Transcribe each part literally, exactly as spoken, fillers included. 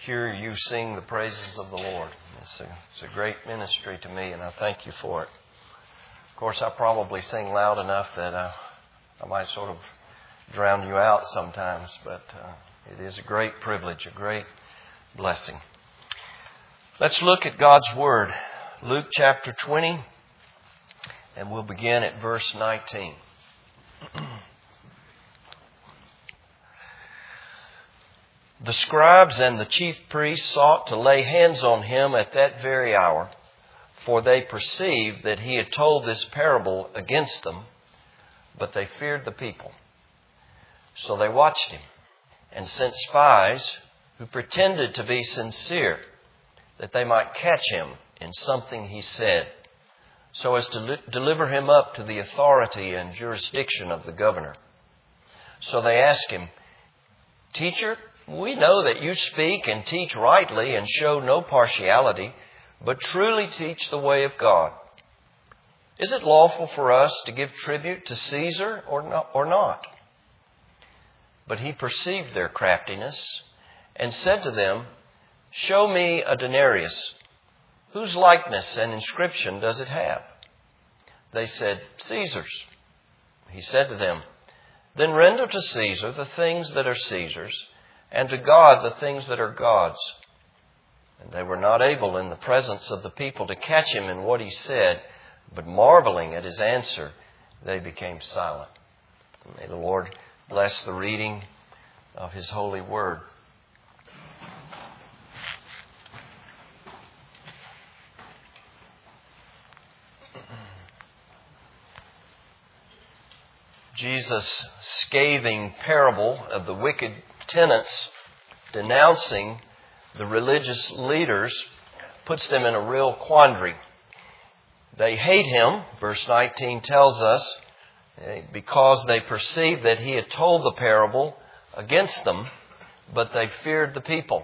hear you sing the praises of the Lord. It's a, it's a great ministry to me, and I thank you for it. Of course, I probably sing loud enough that uh, I might sort of drown you out sometimes, but uh, it is a great privilege, a great blessing. Let's look at God's Word. Luke chapter twenty, and we'll begin at verse nineteen. The scribes and the chief priests sought to lay hands on him at that very hour, for they perceived that he had told this parable against them, but they feared the people. So they watched him and sent spies who pretended to be sincere, that they might catch him in something he said, so as to li- deliver him up to the authority and jurisdiction of the governor. So they asked him, "Teacher, we know that you speak and teach rightly and show no partiality, but truly teach the way of God. Is it lawful for us to give tribute to Caesar or not?" Or not? But he perceived their craftiness and said to them, "Show me a denarius. Whose likeness and inscription does it have?" They said, "Caesar's." He said to them, "Then render to Caesar the things that are Caesar's, and to God the things that are God's." And they were not able in the presence of the people to catch him in what he said, but marveling at his answer, they became silent. May the Lord bless the reading of His holy word. Jesus' scathing parable of the wicked tenants denouncing the religious leaders puts them in a real quandary. They hate him, verse nineteen tells us, because they perceived that he had told the parable against them, but they feared the people.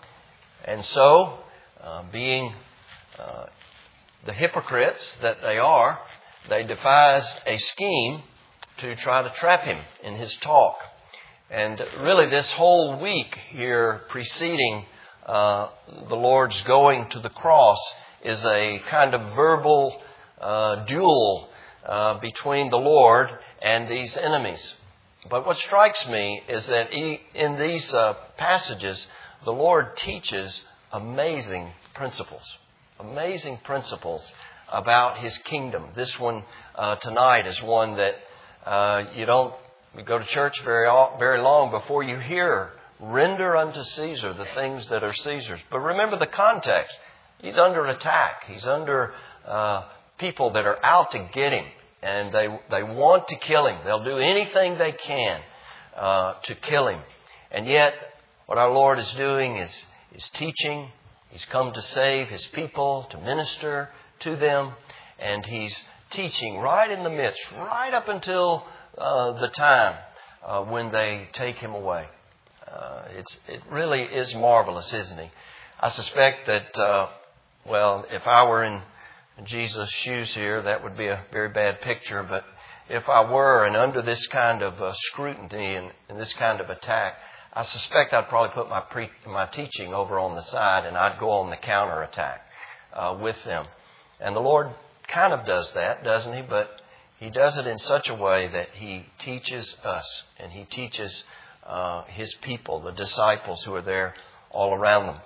And so, uh, being uh, the hypocrites that they are, they devised a scheme to try to trap him in his talk. And really this whole week here preceding uh, the Lord's going to the cross is a kind of verbal uh, duel uh, between the Lord and these enemies. But what strikes me is that he, in these uh, passages, the Lord teaches amazing principles. Amazing principles about His kingdom. This one uh, tonight is one that uh, you don't You go to church very very long before you hear, "Render unto Caesar the things that are Caesar's." But remember the context. He's under attack. He's under uh, people that are out to get him. And they they want to kill him. They'll do anything they can uh, to kill him. And yet, what our Lord is doing is, is teaching. He's come to save His people, to minister to them. And He's teaching right in the midst, right up until Uh, the time uh, when they take him away. Uh, it's it really is marvelous, isn't he? I suspect that, uh, well, if I were in Jesus' shoes here, that would be a very bad picture. But if I were and under this kind of uh, scrutiny and, and this kind of attack, I suspect I'd probably put my pre- my teaching over on the side and I'd go on the counterattack uh, with them. And the Lord kind of does that, doesn't He? But He does it in such a way that He teaches us and He teaches uh, His people, the disciples who are there all around them.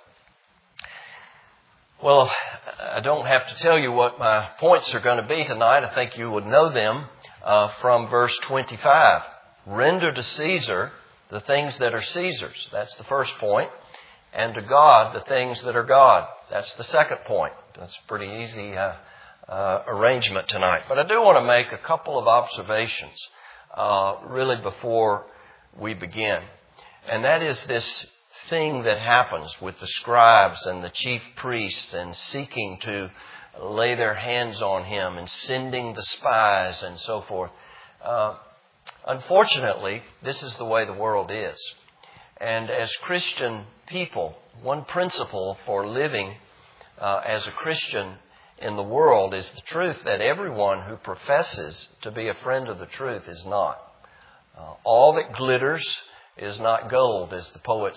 Well, I don't have to tell you what my points are going to be tonight. I think you would know them uh, from verse twenty-five. Render to Caesar the things that are Caesar's. That's the first point. And to God the things that are God. That's the second point. That's pretty easy uh Uh, arrangement tonight. But I do want to make a couple of observations uh, really before we begin. And that is this thing that happens with the scribes and the chief priests and seeking to lay their hands on him and sending the spies and so forth. Uh, unfortunately, this is the way the world is. And as Christian people, one principle for living uh, as a Christian in the world is the truth that everyone who professes to be a friend of the truth is not. Uh, all that glitters is not gold, as the poets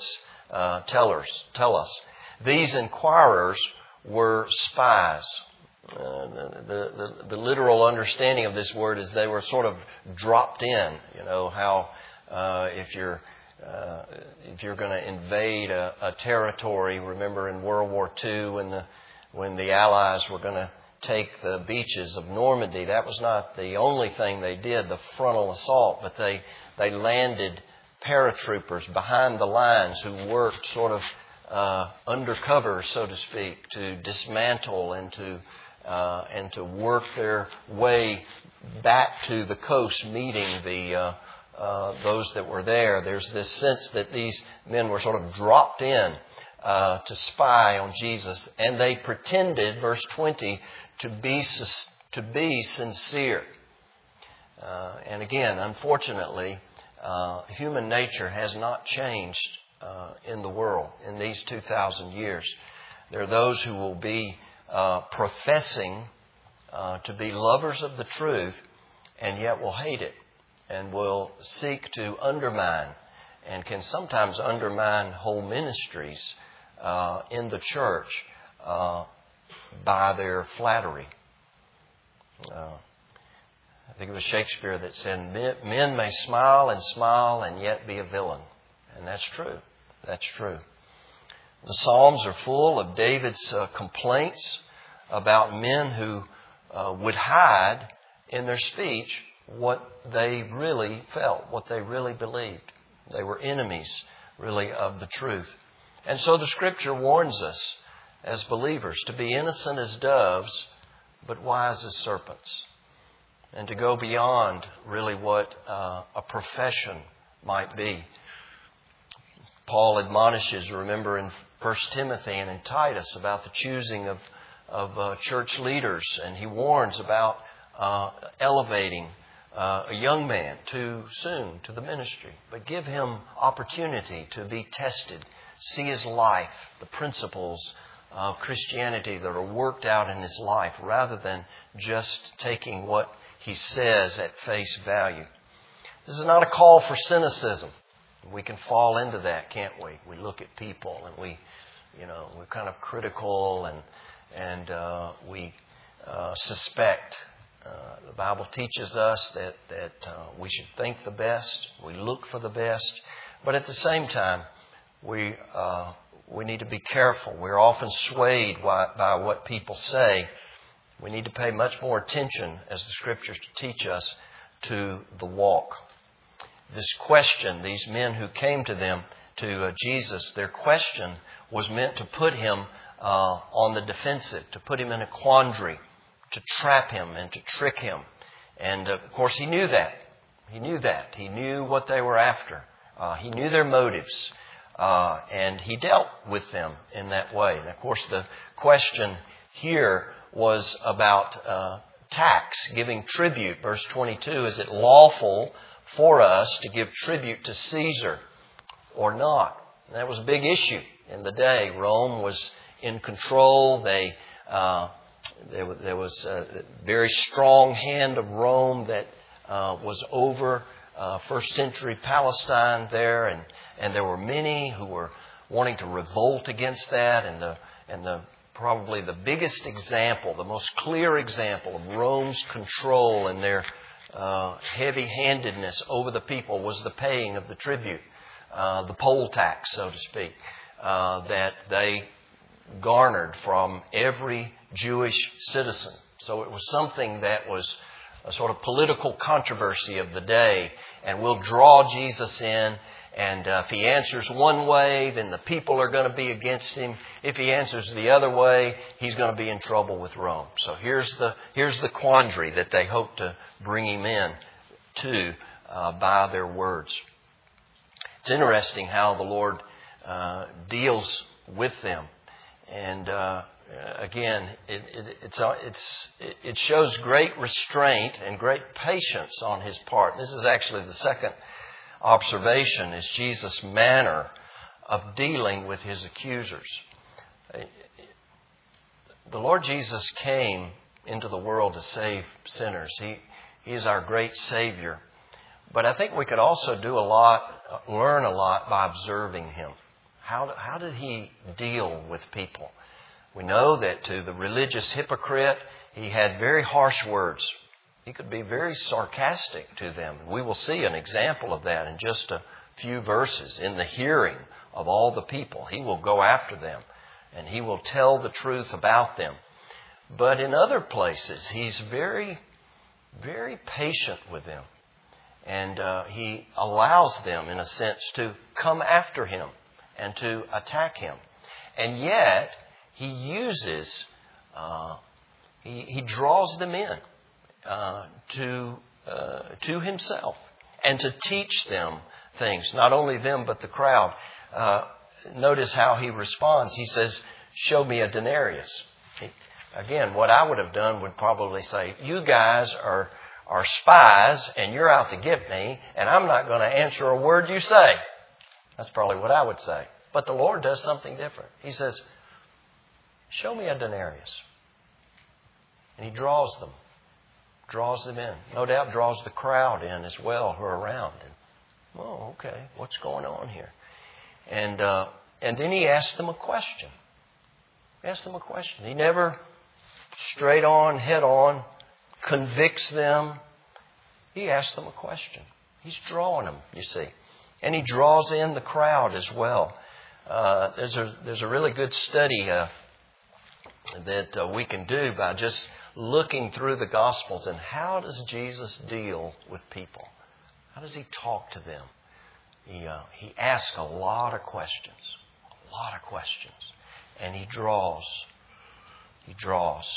uh, tell us, tell us. These inquirers were spies. Uh, the, the, the literal understanding of this word is they were sort of dropped in. You know how uh, if you're uh, if you're going to invade a, a territory, remember in World War Two when the when the Allies were going to take the beaches of Normandy, that was not the only thing they did, the frontal assault, but they they landed paratroopers behind the lines who worked sort of uh, undercover, so to speak, to dismantle and to uh, and to work their way back to the coast, meeting the uh, uh, those that were there. There's this sense that these men were sort of dropped in uh, to spy on Jesus, and they pretended, verse twenty, to be to be sincere. Uh, and again, unfortunately, uh, human nature has not changed uh, in the world in these two thousand years. There are those who will be uh, professing uh, to be lovers of the truth, and yet will hate it and will seek to undermine and can sometimes undermine whole ministries uh, in the church uh, by their flattery. Uh, I think it was Shakespeare that said, men may smile and smile and yet be a villain. And that's true. That's true. The Psalms are full of David's uh, complaints about men who uh, would hide in their speech what they really felt, what they really believed. They were enemies, really, of the truth. And so the Scripture warns us as believers to be innocent as doves, but wise as serpents. And to go beyond really what uh, a profession might be. Paul admonishes, remember in First Timothy and in Titus, about the choosing of, of uh, church leaders. And he warns about uh, elevating uh, a young man too soon to the ministry. But give him opportunity to be tested. See his life, the principles of Christianity that are worked out in his life, rather than just taking what he says at face value. This is not a call for cynicism. We can fall into that, can't we? We look at people and we, you know, we're kind of critical and and uh, we uh, suspect. Uh, the Bible teaches us that that uh, we should think the best, we look for the best, but at the same time, we uh, we need to be careful. We're often swayed by, by what people say. We need to pay much more attention, as the Scriptures teach us, to the walk. This question, these men who came to them, to uh, Jesus, their question was meant to put him uh, on the defensive, to put him in a quandary, to trap him and to trick him. And uh, of course he knew that. He knew that. He knew what they were after. Uh, he knew their motives. Uh, and he dealt with them in that way. And of course the question here was about uh, tax, giving tribute. Verse twenty-two, is it lawful for us to give tribute to Caesar or not? And that was a big issue in the day. Rome was in control. They uh, there, there was a very strong hand of Rome that uh, was over uh, first century Palestine there, and and there were many who were wanting to revolt against that. And the and the probably the biggest example, the most clear example of Rome's control and their uh, heavy-handedness over the people was the paying of the tribute, uh, the poll tax, so to speak, uh, that they garnered from every Jewish citizen. So it was something that was a sort of political controversy of the day, and we'll draw Jesus in. And uh, if he answers one way, then the people are going to be against him. If he answers the other way, he's going to be in trouble with Rome. So here's the here's the quandary that they hope to bring him in to uh, by their words. It's interesting how the Lord uh, deals with them, and uh, again, it, it, it's it's it shows great restraint and great patience on his part. This is actually the second observation, is Jesus' manner of dealing with his accusers. The Lord Jesus came into the world to save sinners. He, he is our great Savior. But I think we could also do a lot, learn a lot by observing him. How, how did he deal with people? We know that to the religious hypocrite, he had very harsh words. He could be very sarcastic to them. We will see an example of that in just a few verses. In the hearing of all the people, he will go after them and he will tell the truth about them. But in other places, he's very, very patient with them. And uh, he allows them, in a sense, to come after him and to attack him. And yet, he uses, uh, he, he draws them in uh, to, uh, to himself and to teach them things. Not only them, but the crowd. Uh, notice how he responds. He says, "Show me a denarius." He, again, what I would have done would probably say, "You guys are, are spies and you're out to get me and I'm not going to answer a word you say." That's probably what I would say. But the Lord does something different. He says, "Show me a denarius." And he draws them. Draws them in. No doubt draws the crowd in as well who are around. And, oh, okay, what's going on here? And uh, and then he asks them a question. He asks them a question. He never straight on, head on, convicts them. He asks them a question. He's drawing them, you see. And he draws in the crowd as well. Uh, there's a there's a really good study uh, that uh, we can do by just looking through the Gospels and how does Jesus deal with people? How does he talk to them? He uh, he asks a lot of questions, a lot of questions, and he draws. He draws.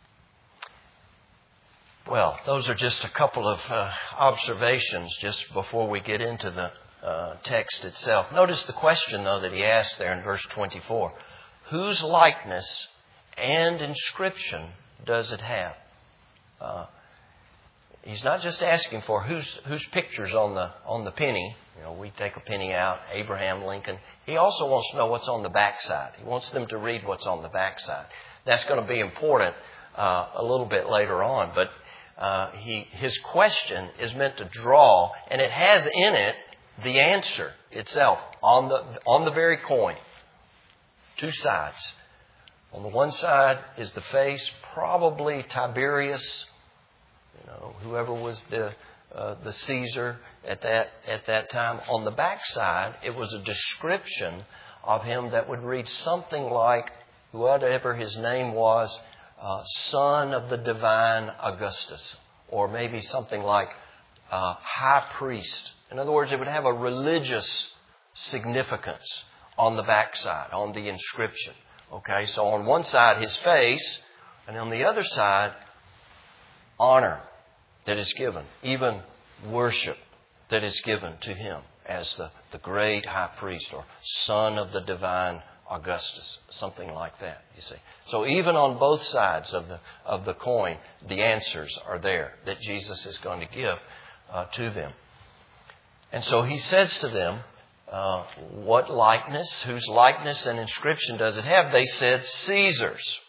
Well, those are just a couple of uh, observations just before we get into the uh, text itself. Notice the question, though, that he asked there in verse twenty-four. Whose likeness and inscription does it have? Uh, he's not just asking for whose whose picture's on the on the penny. You know, we take a penny out, Abraham Lincoln. He also wants to know what's on the backside. He wants them to read what's on the backside. That's going to be important uh, a little bit later on. But uh, he his question is meant to draw, and it has in it the answer itself on the on the very coin. Two sides. On the one side is the face, probably Tiberius, you know, whoever was the uh, the Caesar at that at that time. On the back side, it was a description of him that would read something like, whatever his name was, uh, son of the divine Augustus, or maybe something like uh, high priest. In other words, it would have a religious significance on the backside, on the inscription. Okay, so on one side, his face, and on the other side, honor that is given, even worship that is given to him as the, the great high priest or son of the divine Augustus, something like that, you see. So even on both sides of the of the coin, the answers are there that Jesus is going to give uh, to them. And so he says to them, Uh, what likeness, whose likeness and inscription does it have? They said, Caesar's.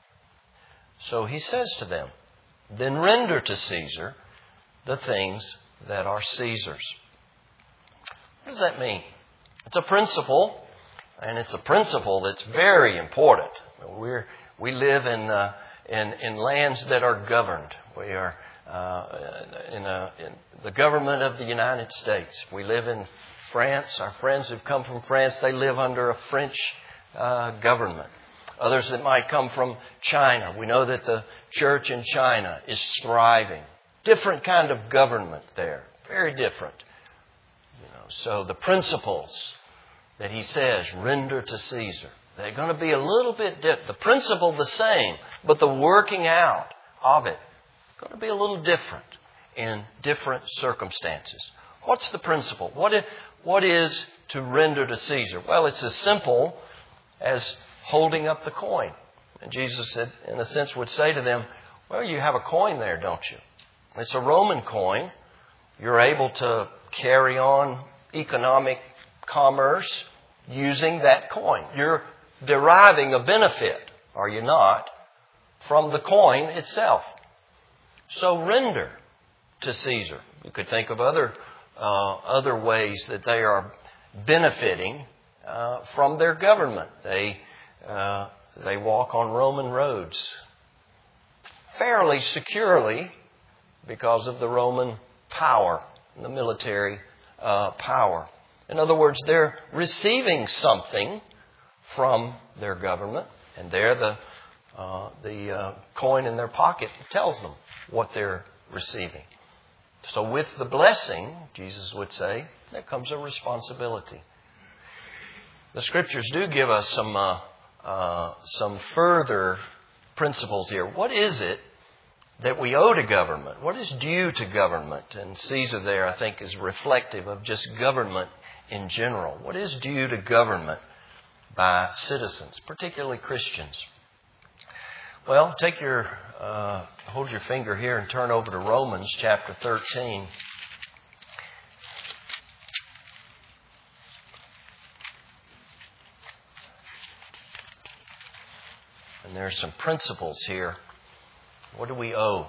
So he says to them, then render to Caesar the things that are Caesar's. What does that mean? It's a principle, and it's a principle that's very important. We're, we live in, uh, in, in lands that are governed. We are uh, in, a, in the government of the United States. We live in France. Our friends who've come from France, they live under a French uh, government. Others that might come from China. We know that the church in China is thriving. Different kind of government there. Very different. You know, so the principles that he says, render to Caesar, they're going to be a little bit different. The principle the same, but the working out of it going to be a little different in different circumstances. What's the principle? What is, what is to render to Caesar? Well, it's as simple as holding up the coin. And Jesus said, in a sense, would say to them, well, you have a coin there, don't you? It's a Roman coin. You're able to carry on economic commerce using that coin. You're deriving a benefit, are you not, from the coin itself. So render to Caesar. You could think of other Uh, other ways that they are benefiting uh, from their government. They uh, they walk on Roman roads fairly securely because of the Roman power, the military uh, power. In other words, they're receiving something from their government, and there the uh, the uh, coin in their pocket tells them what they're receiving. So with the blessing, Jesus would say, there comes a responsibility. The Scriptures do give us some uh, uh, some further principles here. What is it that we owe to government? What is due to government? And Caesar there, I think, is reflective of just government in general. What is due to government by citizens, particularly Christians? Well, take your, uh, hold your finger here and turn over to Romans chapter thirteen. And there are some principles here. What do we owe?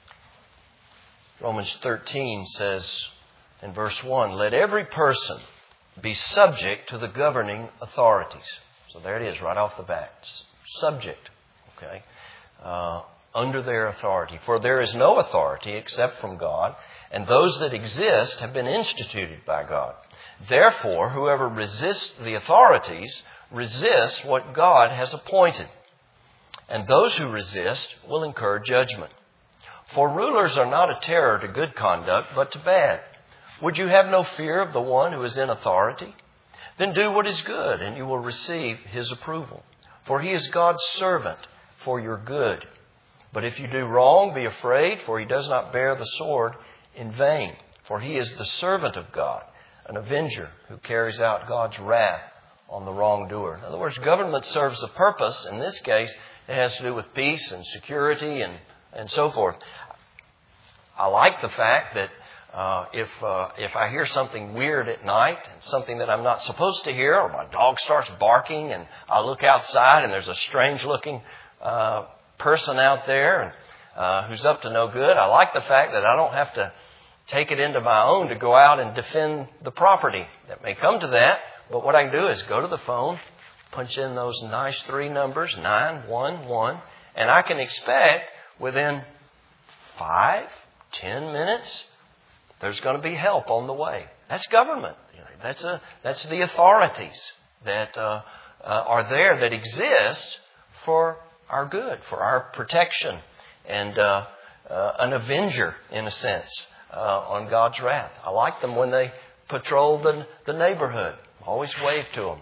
Romans thirteen says in verse one, let every person be subject to the governing authorities. So there it is, right off the bat. Subject, okay, uh, under their authority. For there is no authority except from God, and those that exist have been instituted by God. Therefore, whoever resists the authorities resists what God has appointed. And those who resist will incur judgment. For rulers are not a terror to good conduct, but to bad. Would you have no fear of the one who is in authority? Then do what is good, and you will receive his approval. For he is God's servant for your good. But if you do wrong, be afraid, for he does not bear the sword in vain. For he is the servant of God, an avenger who carries out God's wrath on the wrongdoer. In other words, government serves a purpose. In this case, it has to do with peace and security and, and so forth. I like the fact that uh, if uh, if I hear something weird at night, and something that I'm not supposed to hear, or my dog starts barking, and I look outside and there's a strange-looking uh, person out there and, uh, who's up to no good, I like the fact that I don't have to take it into my own to go out and defend the property. That may come to that, but what I can do is go to the phone, punch in those nice three numbers, nine one one, and I can expect within five, ten minutes, there's going to be help on the way. That's government. That's a, that's the authorities that uh, uh, are there that exist for our good, for our protection, and uh, uh, an avenger, in a sense, uh, on God's wrath. I like them when they patrol the, the neighborhood. Always wave to them.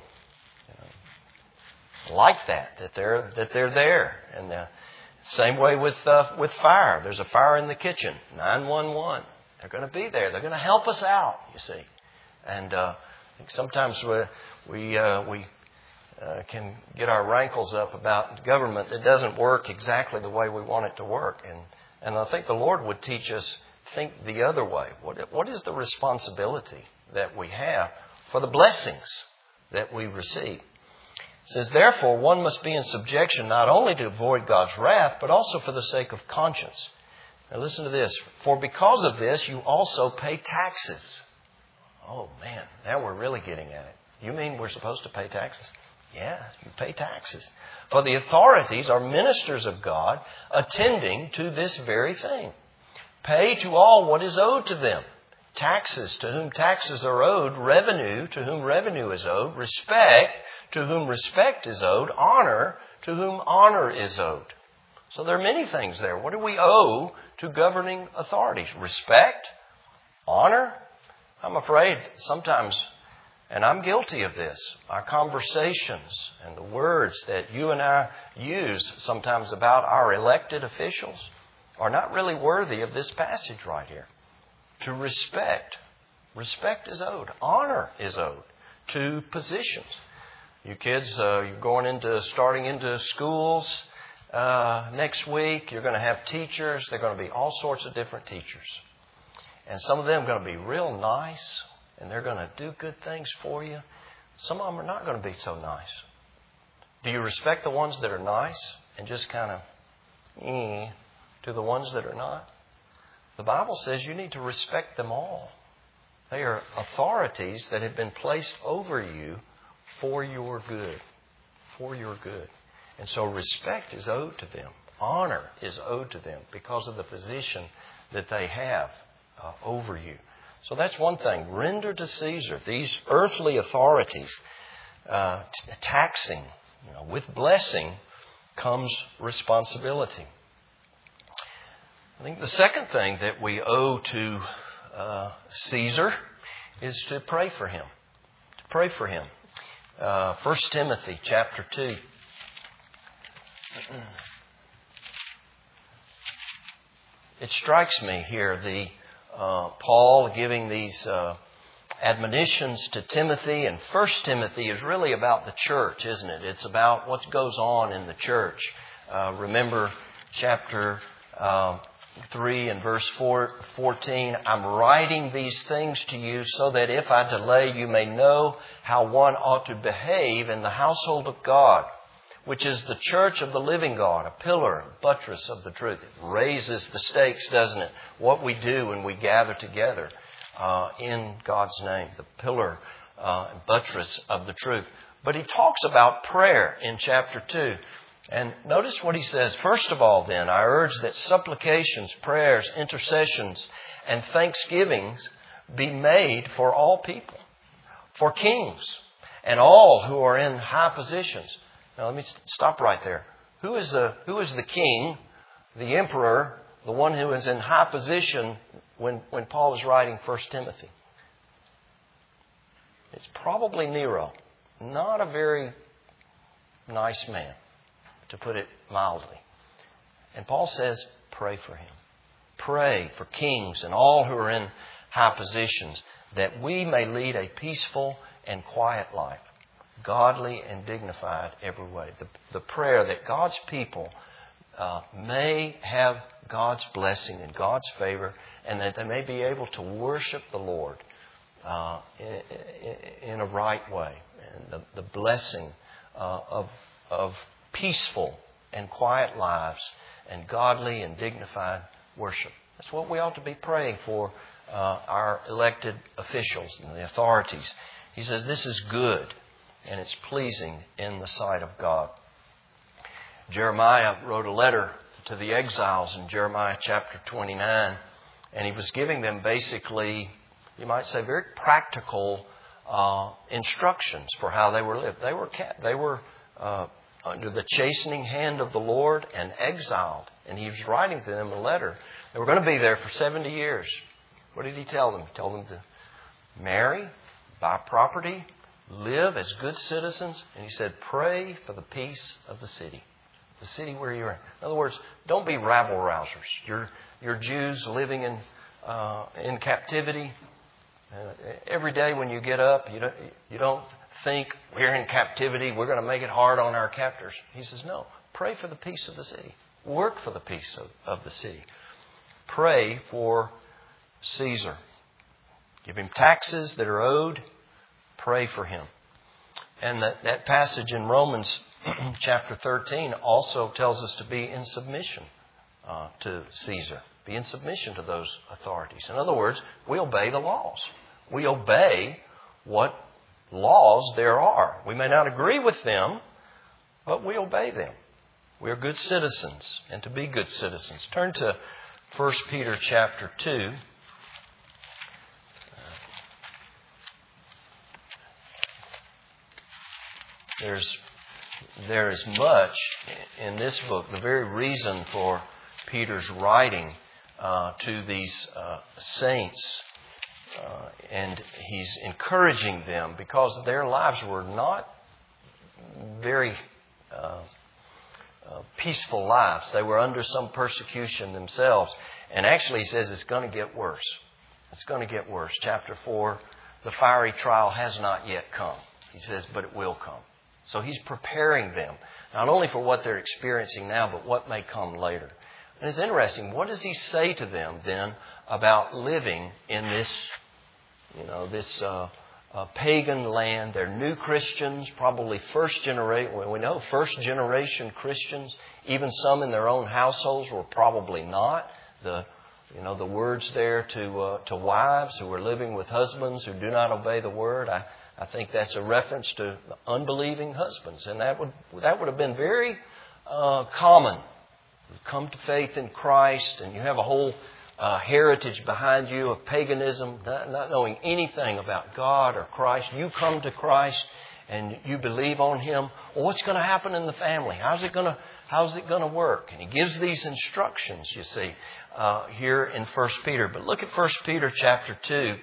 Like that, that they're that they're there. And the same way with uh, with fire. There's a fire in the kitchen. nine one one. They're going to be there. They're going to help us out, you see. And uh, I think sometimes we we uh, we uh, can get our rankles up about government that doesn't work exactly the way we want it to work. And and I think the Lord would teach us think the other way. What what is the responsibility that we have for the blessings that we receive? It says, therefore, one must be in subjection not only to avoid God's wrath, but also for the sake of conscience. Now listen to this. For because of this, you also pay taxes. Oh, man, now we're really getting at it. You mean we're supposed to pay taxes? Yeah, you pay taxes. For the authorities are ministers of God, attending to this very thing. Pay to all what is owed to them. Taxes to whom taxes are owed, revenue to whom revenue is owed, respect to whom respect is owed, honor to whom honor is owed. So there are many things there. What do we owe to governing authorities? Respect? Honor? I'm afraid sometimes, and I'm guilty of this, our conversations and the words that you and I use sometimes about our elected officials are not really worthy of this passage right here. To respect. Respect is owed. Honor is owed to positions. You kids, uh, you're going into, starting into schools uh, next week. You're going to have teachers. They're going to be all sorts of different teachers. And some of them are going to be real nice, and they're going to do good things for you. Some of them are not going to be so nice. Do you respect the ones that are nice and just kind of eh, to the ones that are not? The Bible says you need to respect them all. They are authorities that have been placed over you for your good. For your good. And so respect is owed to them. Honor is owed to them because of the position that they have uh, over you. So that's one thing. Render to Caesar. These earthly authorities, uh, t- taxing, you know, with blessing comes responsibility. I think the second thing that we owe to uh, Caesar is to pray for him. To pray for him. Uh, First Timothy chapter two. It strikes me here, the uh, Paul giving these uh, admonitions to Timothy, and First Timothy is really about the church, isn't it? It's about what goes on in the church. Uh, remember chapter uh, three and verse four, fourteen, I'm writing these things to you so that if I delay, you may know how one ought to behave in the household of God, which is the church of the living God, a pillar, a buttress of the truth. It raises the stakes, doesn't it? What we do when we gather together uh, in God's name, the pillar uh, and buttress of the truth. But he talks about prayer in chapter two. And notice what he says. First of all, then, I urge that supplications, prayers, intercessions, and thanksgivings be made for all people, for kings, and all who are in high positions. Now, let me stop right there. Who is the, who is the king, the emperor, the one who is in high position when, when Paul is writing First Timothy? It's probably Nero. Not a very nice man, to put it mildly. And Paul says, pray for him. Pray for kings and all who are in high positions, that we may lead a peaceful and quiet life, godly and dignified every way. The, the prayer that God's people uh, may have God's blessing and God's favor, and that they may be able to worship the Lord uh, in, in a right way. And the, the blessing uh, of, of peaceful and quiet lives and godly and dignified worship. That's what we ought to be praying for uh, our elected officials and the authorities. He says this is good and it's pleasing in the sight of God. Jeremiah wrote a letter to the exiles in Jeremiah chapter twenty-nine, and he was giving them basically, you might say, very practical uh, instructions for how they were lived. They were they were uh, under the chastening hand of the Lord and exiled. And he was writing to them a letter. They were going to be there for seventy years. What did he tell them? He told them to marry, buy property, live as good citizens. And he said, pray for the peace of the city. The city where you're in. In other words, don't be rabble rousers. You're, you're Jews living in, uh, in captivity. Uh, every day when you get up, you don't, you don't think we're in captivity, we're going to make it hard on our captors. He says, no, pray for the peace of the city. Work for the peace of, of the city. Pray for Caesar. Give him taxes that are owed. Pray for him. And that, that passage in Romans chapter thirteen also tells us to be in submission uh, to Caesar. Be in submission to those authorities. In other words, we obey the laws. We obey what laws there are. We may not agree with them, but we obey them. We are good citizens, and to be good citizens. Turn to First Peter chapter two. There's there is much in this book. The very reason for Peter's writing uh, to these uh, saints, uh, and he's encouraging them because their lives were not very uh, uh, peaceful lives. They were under some persecution themselves. And actually he says it's going to get worse. It's going to get worse. Chapter four, the fiery trial has not yet come. He says, but it will come. So he's preparing them, not only for what they're experiencing now, but what may come later. And it's interesting. What does he say to them then about living in this, you know, this uh, uh, pagan land? They're new Christians, probably first generation. Well, we know first generation Christians. Even some in their own households were probably not. The You know, the words there to uh, to wives who are living with husbands who do not obey the word. I, I think that's a reference to unbelieving husbands. And that would that would have been very uh, common. You come to faith in Christ and you have a whole uh, heritage behind you of paganism, not, not knowing anything about God or Christ. You come to Christ and you believe on Him. Well, what's going to happen in the family? How's it going to How's it going to work? And he gives these instructions, you see, uh, here in First Peter. But look at First Peter chapter two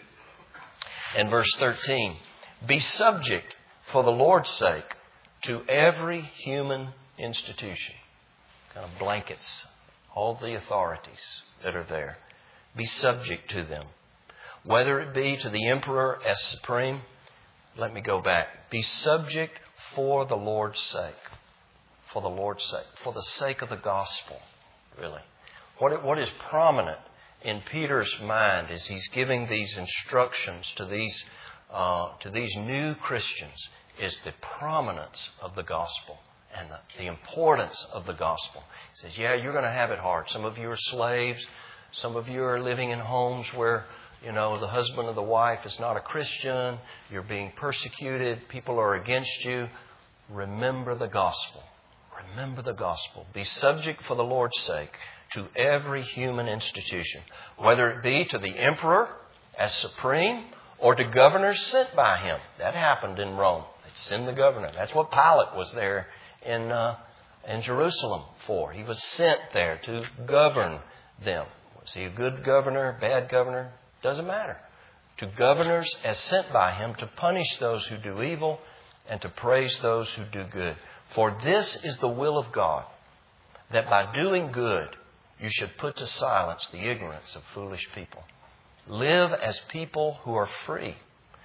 and verse thirteen. Be subject for the Lord's sake to every human institution. Kind of blankets all the authorities that are there. Be subject to them. Whether it be to the emperor as supreme. Let me go back. Be subject for the Lord's sake. For the Lord's sake. For the sake of the gospel, really. What, what is prominent in Peter's mind as he's giving these instructions to these, uh, to these new Christians is the prominence of the gospel and the, the importance of the gospel. He says, yeah, you're going to have it hard. Some of you are slaves. Some of you are living in homes where, you know, the husband or the wife is not a Christian. You're being persecuted. People are against you. Remember the gospel. Remember the gospel. Be subject for the Lord's sake to every human institution, whether it be to the emperor as supreme or to governors sent by him. That happened in Rome. They'd send the governor. That's what Pilate was there in, uh, in Jerusalem for. He was sent there to govern them. Was he a good governor, bad governor? Doesn't matter. To governors as sent by him to punish those who do evil and to praise those who do good. For this is the will of God, that by doing good you should put to silence the ignorance of foolish people. Live as people who are free,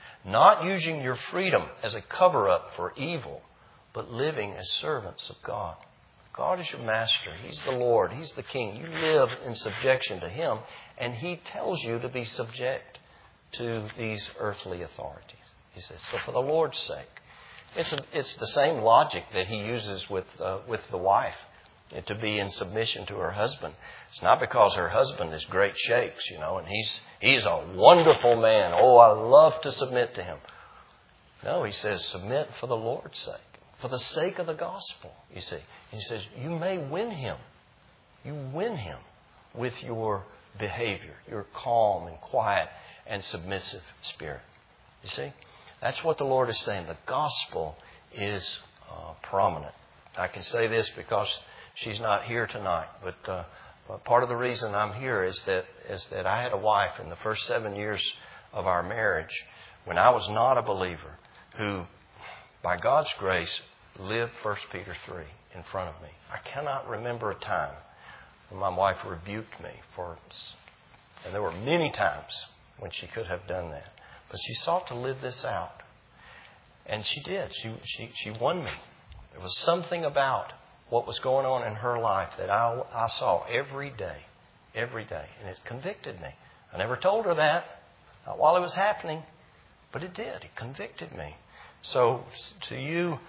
not using your freedom as a cover-up for evil, but living as servants of God. God is your master. He's the Lord. He's the King. You live in subjection to Him, and He tells you to be subject to these earthly authorities. He says, so for the Lord's sake. It's a, it's the same logic that He uses with uh, with the wife, to be in submission to her husband. It's not because her husband is great shakes, you know, and he's he's a wonderful man. Oh, I love to submit to him. No, He says submit for the Lord's sake, for the sake of the gospel. You see, He says you may win him. You win him with your behavior, your calm and quiet and submissive spirit. You see. That's what the Lord is saying. The gospel is uh, prominent. I can say this because she's not here tonight, but uh, part of the reason I'm here is that is that I had a wife in the first seven years of our marriage, when I was not a believer, who, by God's grace, lived First Peter three in front of me. I cannot remember a time when my wife rebuked me for, and there were many times when she could have done that. But she sought to live this out. And she did. She, she, she won me. There was something about what was going on in her life that I, I saw every day. Every day. And it convicted me. I never told her that. Not while it was happening. But it did. It convicted me. So to you,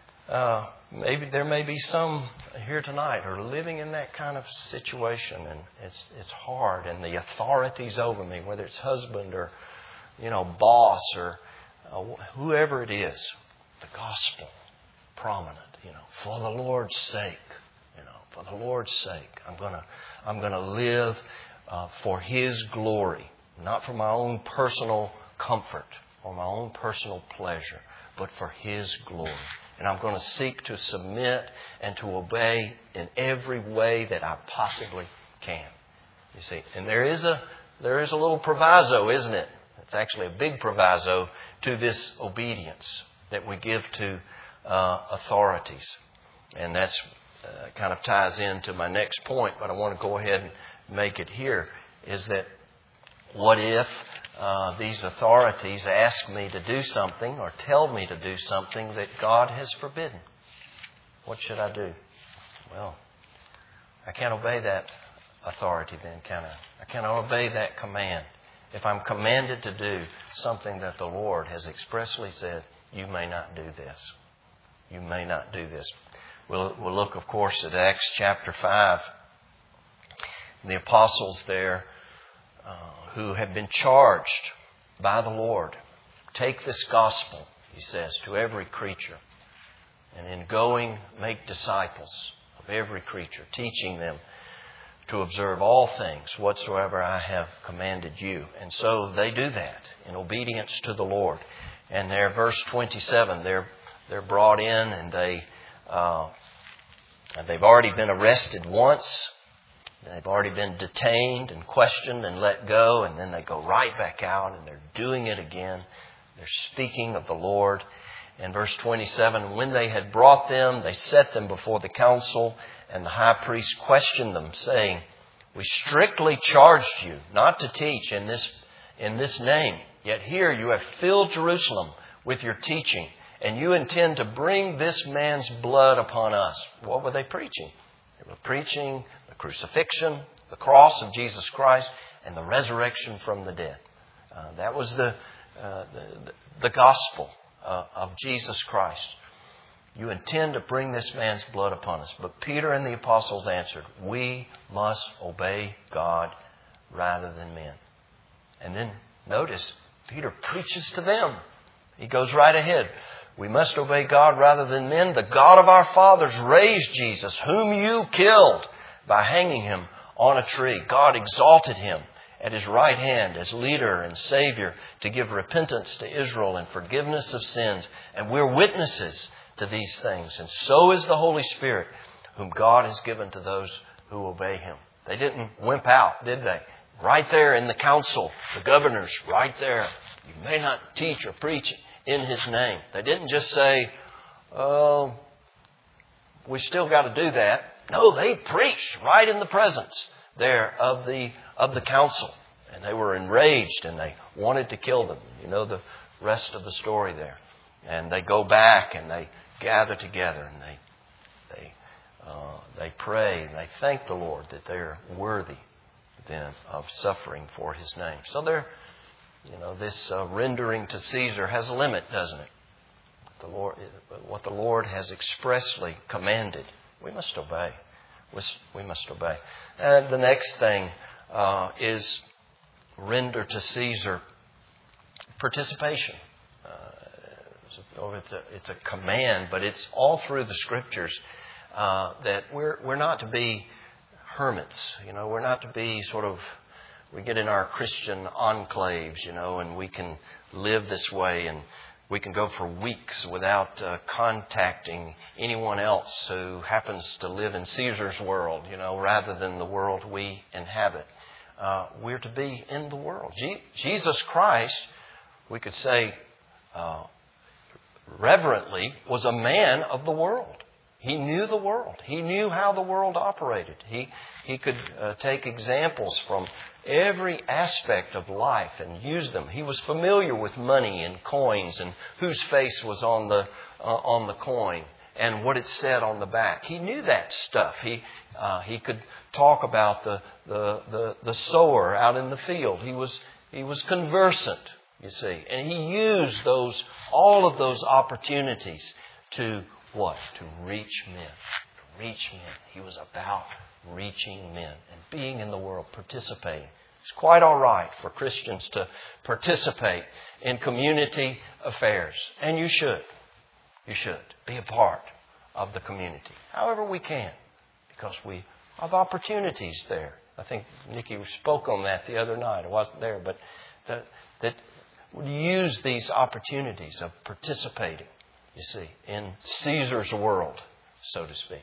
uh, maybe there may be some here tonight who are living in that kind of situation. And it's, it's hard. And the authorities over me, whether it's husband or you know, boss or uh, whoever it is, the gospel prominent, you know, for the Lord's sake, you know, for the Lord's sake, I'm gonna, I'm gonna live uh, for His glory, not for my own personal comfort or my own personal pleasure, but for His glory. And I'm going to seek to submit and to obey in every way that I possibly can. You see, and there is a there is a little proviso, isn't it? It's actually a big proviso to this obedience that we give to uh, authorities. And that's uh, kind of ties into my next point, but I want to go ahead and make it here, is that what if uh, these authorities ask me to do something or tell me to do something that God has forbidden? What should I do? Well, I can't obey that authority then, can I? I can't obey that command. If I'm commanded to do something that the Lord has expressly said, you may not do this. You may not do this. We'll, we'll look, of course, at Acts chapter five. The apostles there uh, who have been charged by the Lord. Take this gospel, he says, to every creature. And in going, make disciples of every creature, teaching them to observe all things whatsoever I have commanded you. And so they do that in obedience to the Lord. And there, verse twenty-seven, they're they're brought in and they uh, they've already been arrested once. They've already been detained and questioned and let go, and then they go right back out and they're doing it again. They're speaking of the Lord. And verse twenty-seven, when they had brought them, they set them before the council, and the high priest questioned them, saying, we strictly charged you not to teach in this, in this name. Yet here you have filled Jerusalem with your teaching, and you intend to bring this man's blood upon us. What were they preaching? They were preaching the crucifixion, the cross of Jesus Christ, and the resurrection from the dead. Uh, that was the, uh, the, the gospel uh, of Jesus Christ. You intend to bring this man's blood upon us. But Peter and the apostles answered, we must obey God rather than men. And then notice, Peter preaches to them. He goes right ahead. We must obey God rather than men. The God of our fathers raised Jesus, whom you killed by hanging Him on a tree. God exalted Him at His right hand as leader and Savior to give repentance to Israel and forgiveness of sins. And we're witnesses to these things. And so is the Holy Spirit, whom God has given to those who obey Him. They didn't wimp out, did they? Right there in the council, the governors, right there. You may not teach or preach in His name. They didn't just say, oh, we still got to do that. No, they preached right in the presence there of the of the council. And they were enraged and they wanted to kill them. You know the rest of the story there. And they go back and they gather together and they they uh, they pray and they thank the Lord that they're worthy then of suffering for His name. So they're, you know, this uh, rendering to Caesar has a limit, doesn't it? The Lord, what the Lord has expressly commanded, we must obey. We must obey. And the next thing uh, is render to Caesar participation. Uh, it's, a, it's a command, but it's all through the Scriptures uh, that we're we're not to be hermits. You know, we're not to be sort of. We get in our Christian enclaves, you know, and we can live this way, and we can go for weeks without uh, contacting anyone else who happens to live in Caesar's world, you know, rather than the world we inhabit. Uh, we're to be in the world. Je- Jesus Christ, we could say uh, reverently, was a man of the world. He knew the world. He knew how the world operated. He he could uh, take examples from every aspect of life and use them. He was familiar with money and coins and whose face was on the uh, on the coin and what it said on the back. He knew that stuff. He uh, he could talk about the, the the the sower out in the field. He was he was conversant, you see, and he used those all of those opportunities to what? To reach men. To reach men. He was about reaching men and being in the world, participating. It's quite all right for Christians to participate in community affairs. And you should. You should be a part of the community. However we can. Because we have opportunities there. I think Nikki spoke on that the other night. I wasn't there. But that, that we use these opportunities of participating, you see, in Caesar's world, so to speak.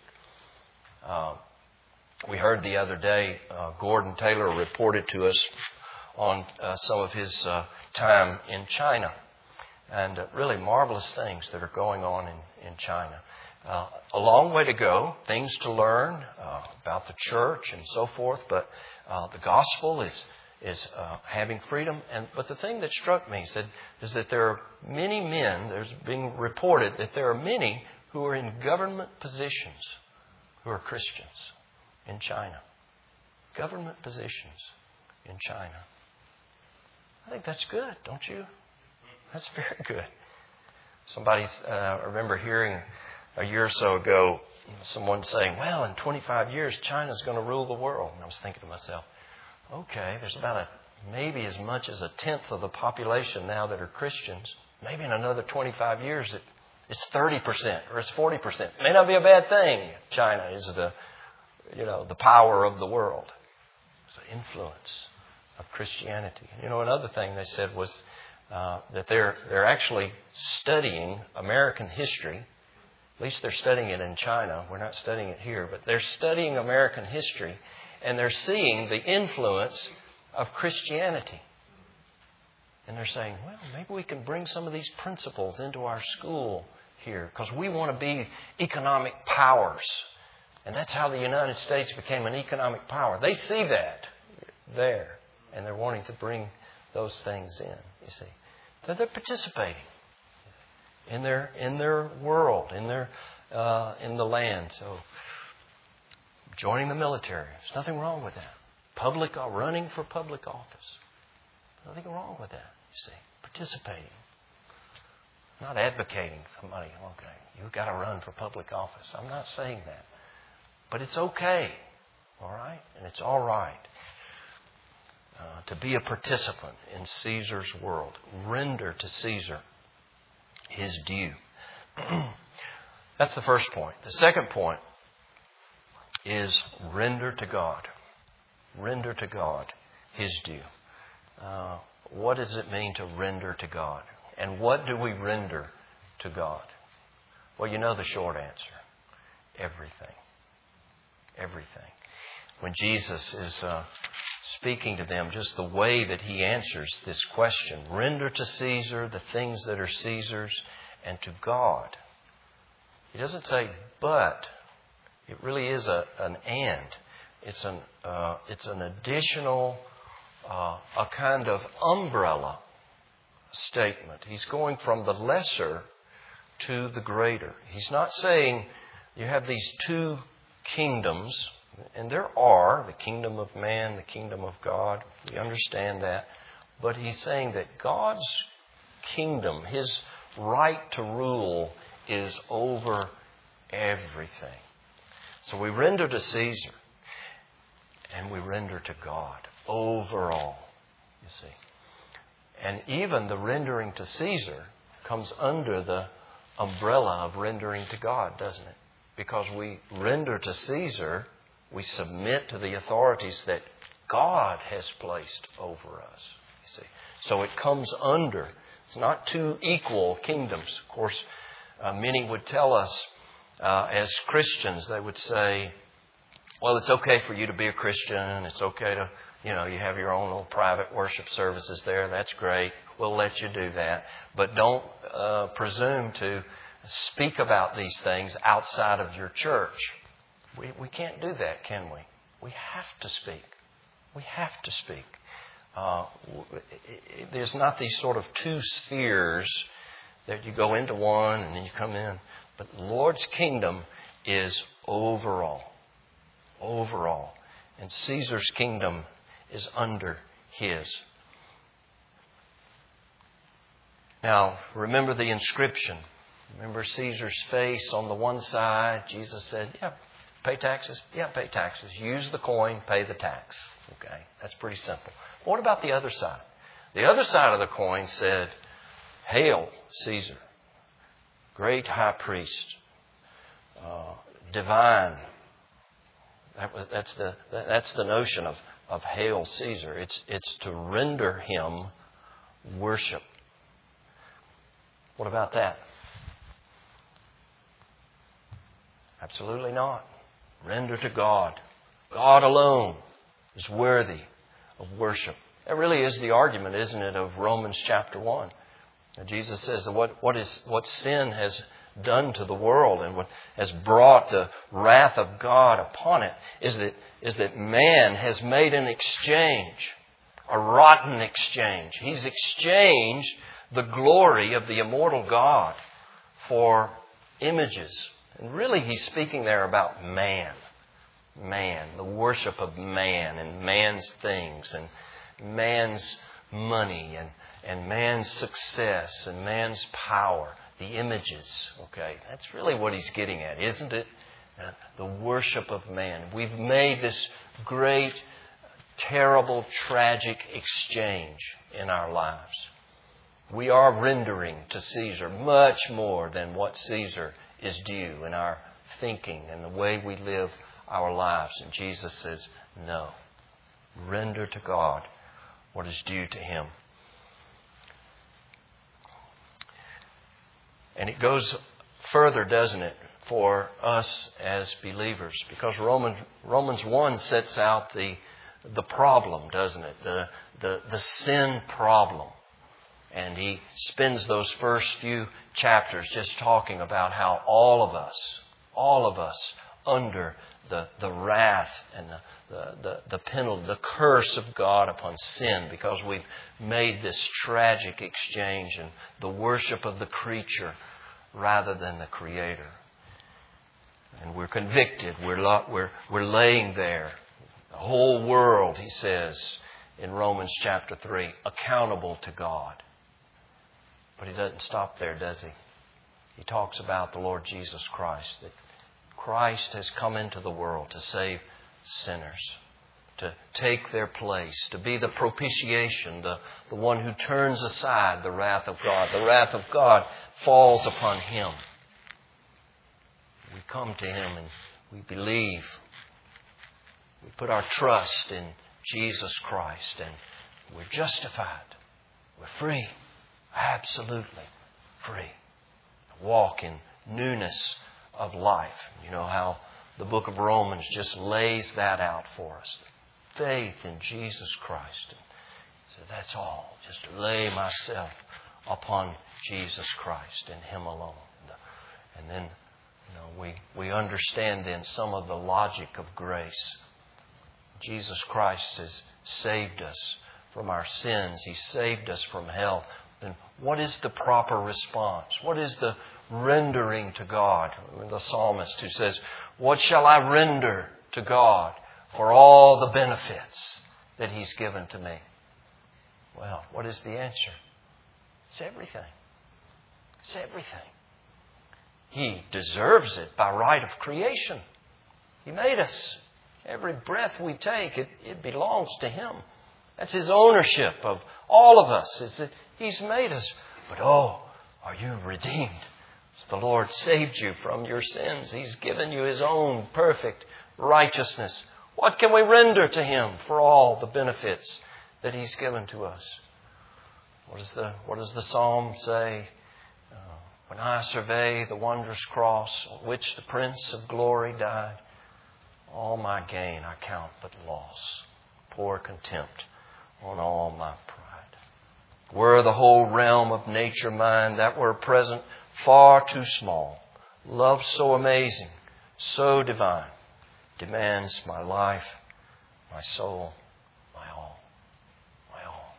Uh, we heard the other day, uh, Gordon Taylor reported to us on uh, some of his uh, time in China. And uh, really marvelous things that are going on in, in China. Uh, a long way to go, things to learn uh, about the church and so forth. But uh, the gospel is is uh, having freedom. And but the thing that struck me is that, is that there are many men, there's being reported that there are many who are in government positions who are Christians in China. Government positions in China. I think that's good, don't you? That's very good. Somebody, uh, I remember hearing a year or so ago, someone saying, well, in twenty-five years, China's going to rule the world. And I was thinking to myself, okay, there's about a maybe as much as a tenth of the population now that are Christians. Maybe in another twenty-five years it, it's thirty percent or it's forty percent. It may not be a bad thing. China is the, you know, the power of the world. It's the influence of Christianity. You know, another thing they said was uh, that they're they're actually studying American history. At least they're studying it in China. We're not studying it here, but they're studying American history, and they're seeing the influence of Christianity. And they're saying, well, maybe we can bring some of these principles into our school here because we want to be economic powers. And that's how the United States became an economic power. They see that there, and they're wanting to bring those things in, you see. So they're participating in their in their world, in their uh, in the land. So joining the military, there's nothing wrong with that. Public running for public office, nothing wrong with that. You see, participating, not advocating somebody. Okay, you've got to run for public office. I'm not saying that, but it's okay, all right, and it's all right uh, to be a participant in Caesar's world. Render to Caesar his due. That's the first point. The second point is render to God. Render to God his due. Uh, what does it mean to render to God? And what do we render to God? Well, you know the short answer. Everything. Everything. When Jesus is uh, speaking to them, just the way that he answers this question, render to Caesar the things that are Caesar's, and to God. He doesn't say but. It really is a, an and. It's an uh, it's an additional, uh, a kind of umbrella statement. He's going from the lesser to the greater. He's not saying you have these two kingdoms, and there are, the kingdom of man, the kingdom of God. We understand that. But he's saying that God's kingdom, his right to rule, is over everything. So we render to Caesar, and we render to God overall, you see. And even the rendering to Caesar comes under the umbrella of rendering to God, doesn't it? Because we render to Caesar, we submit to the authorities that God has placed over us, you see. So it comes under. It's not two equal kingdoms. Of course, uh, many would tell us uh, as Christians, they would say, well, it's okay for you to be a Christian. It's okay to, you know, you have your own little private worship services there. That's great. We'll let you do that. But don't uh, presume to speak about these things outside of your church. We, we can't do that, can we? We have to speak. We have to speak. Uh, there's not these sort of two spheres that you go into one and then you come in. But the Lord's kingdom is overall. Overall. And Caesar's kingdom is under his. Now, remember the inscription. Remember Caesar's face on the one side. Jesus said, yeah, pay taxes. Yeah, pay taxes. Use the coin, pay the tax. Okay, that's pretty simple. What about the other side? The other side of the coin said, Hail, Caesar, great high priest, uh, divine. That was, that's the that's the notion of, of Hail Caesar. It's it's to render him worship. What about that? Absolutely not. Render to God. God alone is worthy of worship. That really is the argument, isn't it, of Romans chapter one. Now, Jesus says that what, what, is, what sin has done to the world and what has brought the wrath of God upon it is that, is that man has made an exchange, a rotten exchange. He's exchanged the glory of the immortal God for images. And really he's speaking there about man. Man, the worship of man and man's things and man's money and, and man's success and man's power. The images, okay? That's really what he's getting at, isn't it? Uh, the worship of man. We've made this great terrible, tragic exchange in our lives. We are rendering to Caesar much more than what Caesar is due in our thinking and the way we live our lives. And Jesus says, no. Render to God what is due to Him. And it goes further, doesn't it, for us as believers? Because Romans Romans one sets out the the problem, doesn't it? The the the sin problem. And he spends those first few chapters just talking about how all of us, all of us, under the, the wrath and the, the, the, the penalty, the curse of God upon sin, because we've made this tragic exchange and the worship of the creature rather than the Creator. And we're convicted. We're, we're, we're laying there. The whole world, he says in Romans chapter three, accountable to God. But he doesn't stop there, does he? He talks about the Lord Jesus Christ, that Christ has come into the world to save sinners, to take their place, to be the propitiation, the, the one who turns aside the wrath of God. The wrath of God falls upon Him. We come to Him and we believe. We put our trust in Jesus Christ and we're justified. We're free. Absolutely free. Walk in newness of life. You know how the book of Romans just lays that out for us. Faith in Jesus Christ. So that's all. Just to lay myself upon Jesus Christ and Him alone. And then, you know, we, we understand then some of the logic of grace. Jesus Christ has saved us from our sins. He saved us from hell. Then what is the proper response? What is the rendering to God? The psalmist who says, what shall I render to God for all the benefits that He's given to me? Well, what is the answer? It's everything. It's everything. He deserves it by right of creation. He made us. Every breath we take, it, it belongs to Him. That's His ownership of all of us. Is that He's made us. But oh, are you redeemed? The Lord saved you from your sins. He's given you His own perfect righteousness. What can we render to Him for all the benefits that He's given to us? What does the, what does the psalm say? Uh, when I survey the wondrous cross on which the Prince of Glory died, all my gain I count but loss. Pour contempt on all my pride. Were the whole realm of nature mine, that were present far too small. Love so amazing, so divine, demands my life, my soul, my all, my all.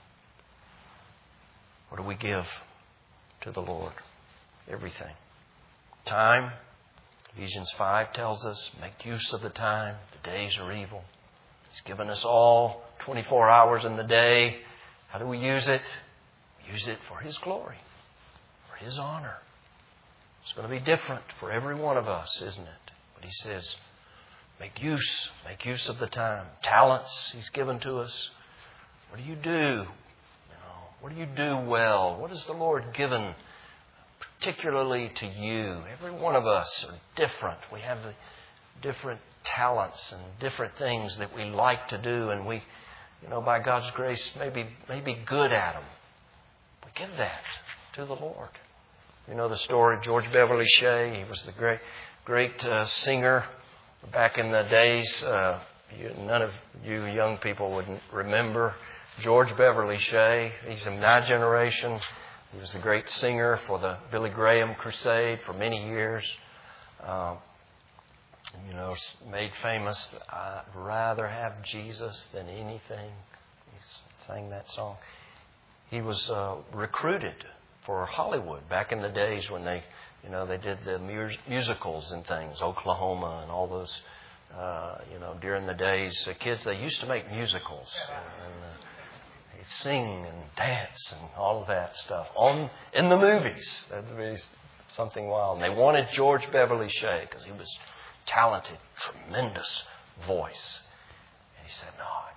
What do we give to the Lord? Everything. Time. Ephesians five tells us, make use of the time. The days are evil. He's given us all twenty-four hours in the day. How do we use it? We use it for His glory, for His honor. It's going to be different for every one of us, isn't it? But He says, make use, make use of the time. Talents He's given to us. What do you do? You know, what do you do well? What has the Lord given particularly to you? Every one of us are different. We have the different talents and different things that we like to do, and we, you know, by God's grace, maybe maybe good at them. We give that to the Lord. You know the story of George Beverly Shea. He was the great, great uh, singer back in the days. Uh, you, none of you young people would remember George Beverly Shea. He's in my generation. He was the great singer for the Billy Graham Crusade for many years. Uh, you know, made famous, I'd rather have Jesus than anything. He sang that song. He was uh, recruited for Hollywood back in the days when they, you know, they did the mus- musicals and things, Oklahoma and all those, uh, you know, during the days, the kids, they used to make musicals. And, and uh, they'd sing and dance and all of that stuff on in the movies. That'd be something wild. And they wanted George Beverly Shea because he was talented, tremendous voice. And he said, no, I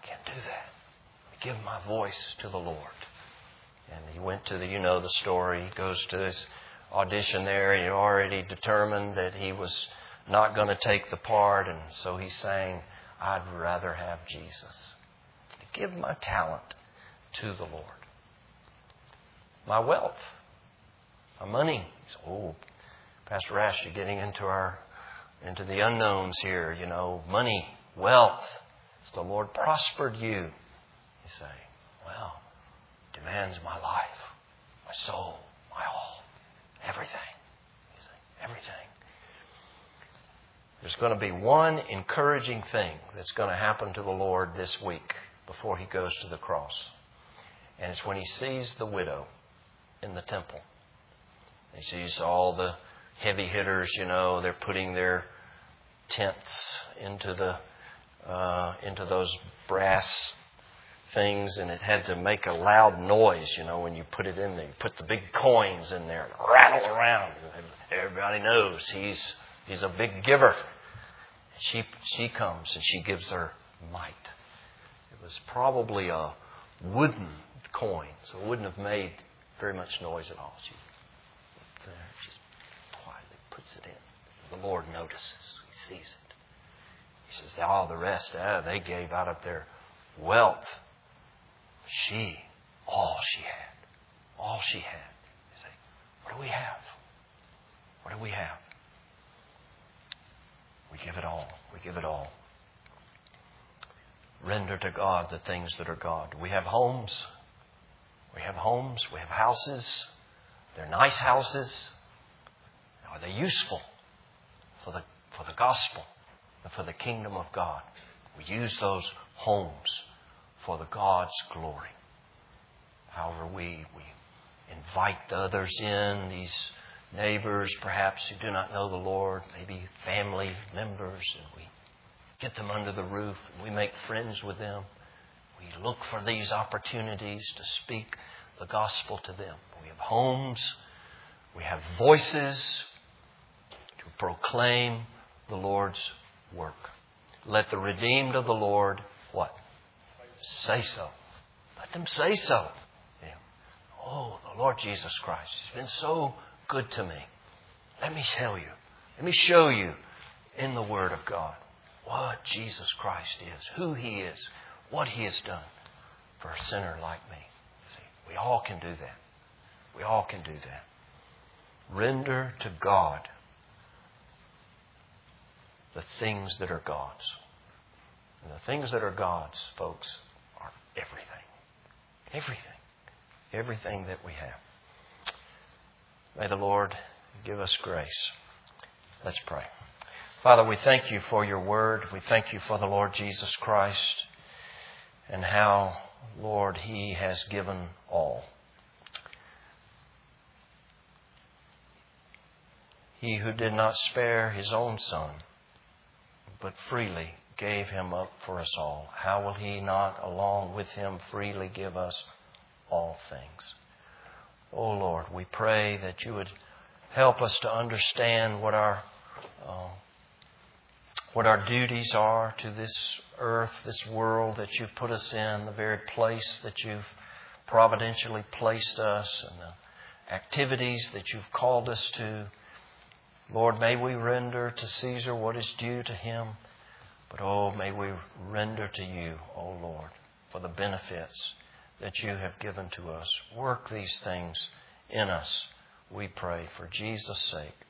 I can't do that. I give my voice to the Lord. And he went to the, you know the story. He goes to his audition there. He already determined that he was not going to take the part. And so he sang, I'd rather have Jesus. To give my talent to the Lord. My wealth. My money. He said, oh, Pastor Ash, you're getting into our into the unknowns here. You know, money, wealth. Has the Lord prospered you? You say, well, demands my life, my soul, my all, everything. You say, everything. There's going to be one encouraging thing that's going to happen to the Lord this week before He goes to the cross. And it's when He sees the widow in the temple. He sees all the heavy hitters, you know, they're putting their tents into the uh, into those brass things, and it had to make a loud noise, you know, when you put it in there. You put the big coins in there and rattle around. Everybody knows he's he's a big giver. She she comes and she gives her mite. It was probably a wooden coin, so it wouldn't have made very much noise at all. She there, just quietly puts it in. The Lord notices. He sees it. He says, all the rest, ah, they gave out of their wealth. She, all she had. All she had. You say, what do we have? What do we have? We give it all. We give it all. Render to God the things that are God. We have homes. We have homes. We have houses. They're nice houses. Are they useful for the for the gospel and for the kingdom of God? We use those homes for the God's glory. However, we, we invite the others in, these neighbors perhaps who do not know the Lord, maybe family members, and we get them under the roof and we make friends with them. We look for these opportunities to speak the gospel to them. We have homes, we have voices to proclaim the Lord's work. Let the redeemed of the Lord, what? Say so. Let them say so. Yeah. Oh, the Lord Jesus Christ has been so good to me. Let me tell you. Let me show you in the Word of God what Jesus Christ is, who He is, what He has done for a sinner like me. See, we all can do that. We all can do that. Render to God the things that are God's. And the things that are God's, folks, are everything. Everything. Everything that we have. May the Lord give us grace. Let's pray. Father, we thank You for Your Word. We thank You for the Lord Jesus Christ and how, Lord, He has given all. He who did not spare His own Son, but freely gave Him up for us all, how will He not, along with Him, freely give us all things? Oh Lord, we pray that You would help us to understand what our uh, what our duties are to this earth, this world that You've put us in, the very place that You've providentially placed us, and the activities that You've called us to. Lord, may we render to Caesar what is due to him. But, oh, may we render to You, oh Lord, for the benefits that You have given to us. Work these things in us, we pray, for Jesus' sake.